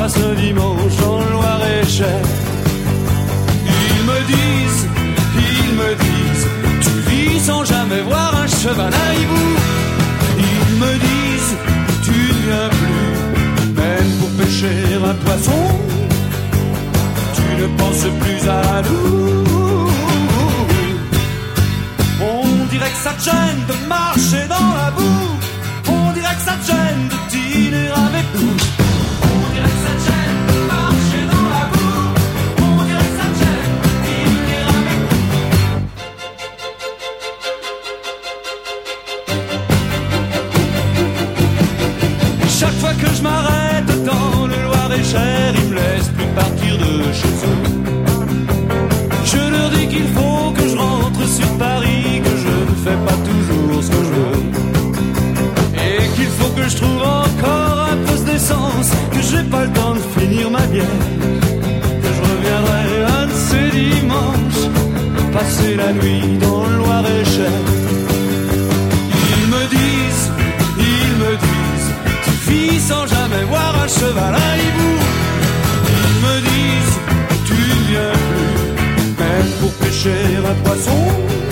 passe un dimanche en Loir-et-Cher. Ils me disent, tu vis sans jamais voir un cheval à hibou. Ils me disent, tu ne viens plus, même pour pêcher un poisson. Tu ne penses plus à nous. On dirait que ça te gêne de marcher dans la boue. On dirait que ça te gêne de dîner avec nous. On dirait que ça te gêne de marcher dans la boue. On dirait que ça te gêne de dîner avec nous. Chaque fois que je m'arrête dans le Loir-et-Cher, ils me laissent plus partir de chez eux. Je leur dis qu'il faut que je rentre sur Paris, que je ne fais pas toujours ce que je veux. Et qu'il faut que je trouve encore un peu d'essence, que j'ai pas le temps de finir ma bière, que je reviendrai un de ces dimanches, passer la nuit dans le Loir-et-Cher. Ils me disent, tu vis sans jamais voir un cheval à hibou. Ils me disent, tu ne viens plus, même pour pêcher un poisson.